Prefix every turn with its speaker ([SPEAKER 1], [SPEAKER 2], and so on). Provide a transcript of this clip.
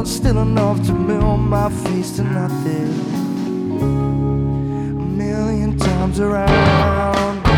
[SPEAKER 1] world still enough to melt my face to nothing. A million times around.